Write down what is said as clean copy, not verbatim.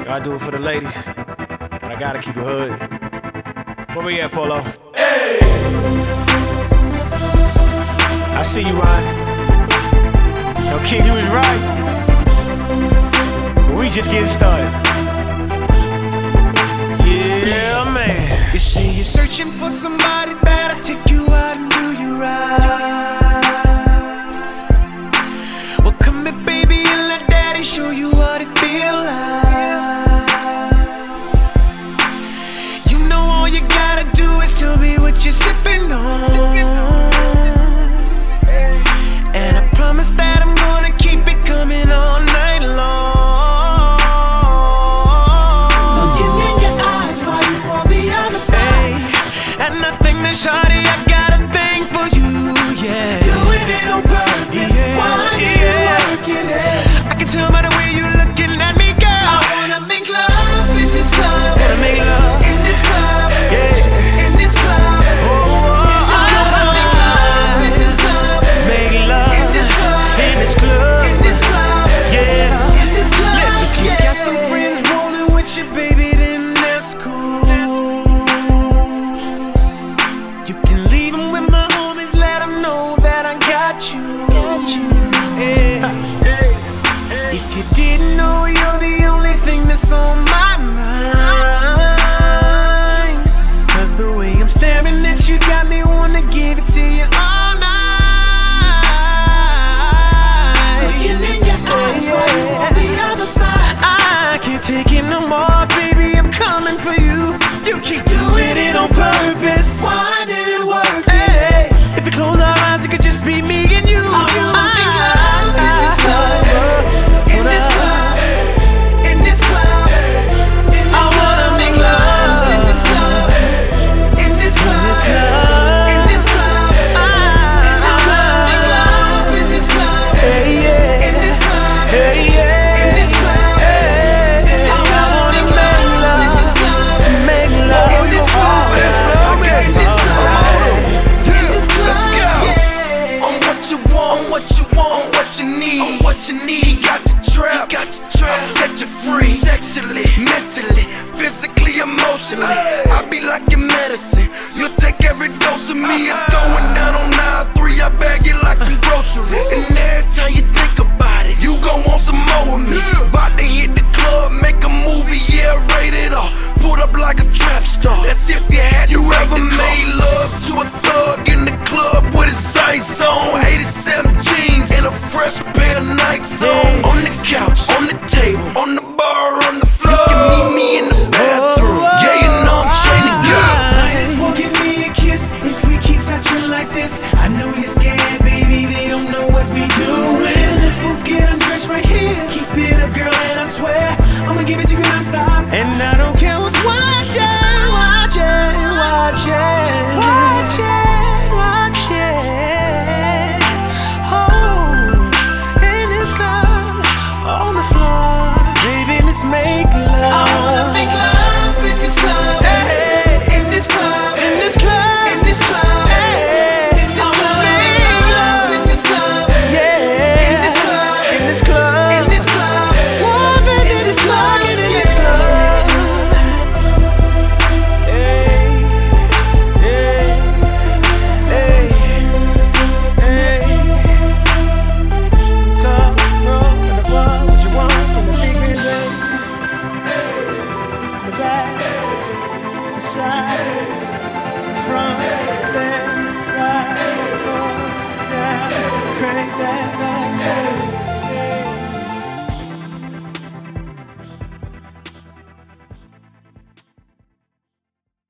Gotta do it for the ladies, but I gotta keep it hood. Where we at, Polo? Hey! I see you, Ryan. Yo, kid, you was right. But we just getting started. Yeah, man. You say you're searching for somebody that'll take you out and do you right. Well, come here, baby, and let daddy show you what it feel like. You know all you gotta do is tell me what you're sipping on. And I promise that I'm gonna keep it coming all night long. Looking in your eyes while you on the other side. And I think that shawty, I got a thing for you, yeah. Doing it on purpose, why you working it? I can tell by the way you looking at me, girl. I wanna make love in this club. Wanna make love in this club, yeah. in this club. I wanna make love in this club. Make love in this club, in this club. in this club, Yeah. in this club. Listen, If you got some friends rolling with you, baby, then that's cool. You can leave them with my homies, let them know that I got you. Yeah. If you didn't know, you're the only thing that's on my mind. Cause the way I'm staring at you got me wanna give it to you all night. Looking in your eyes while you on the other side. I can't take it no more, baby, I'm coming for you. You keep doing it on purpose. Why did it work? Hey, if we close our eyes, it could just be me and you. I wanna make love in this club, in this club, in this club. I wanna make love in this club, in this club, in this club, in this club. Make love in this club, Hey, yeah. in this club, Hey, yeah. in this club. I wanna make love in this club, Make love in this club, in this club, in this club. Let's go. Yeah. On what you want, on what you want, on what you need, on what you need. Got to trap, got to trap. I'll set you free, sexually, mentally, physically, emotionally. I be like your medicine. You'll take every dose of me. It's going down on 9-3. I bag it like some groceries. And every time you think about it, you gon' want some more of me. About to hit the club, make a movie, yeah, rated R. Put up like a trap star. That's if you had you ever made love to a thug in the club with his sights on. 87 jeans and a fresh pair of Nikes on. On the couch, on the table, on the bar, on the floor. You can meet me in the bathroom. Yeah, you know I'm trained to go. Just won't give me a kiss if we keep touching like this. I know you're scared, baby, they don't know what we doing. Let's both get undressed right here. Keep it up, girl, and I swear I'ma give it to you non-stop. And I don't care what's watching, watching, watching, watching, watching. Oh, in this club, on the floor, baby, let's make love. I wanna make love in this club, in this club, in this club, in this club, in this club. I wanna make love in this club, yeah, in this club, in this club, in this club. Love in this club, in this club. Hey, hey, hey, hey. Club, girl, in the club, what you want from the big green bag? The back, the side, front, back.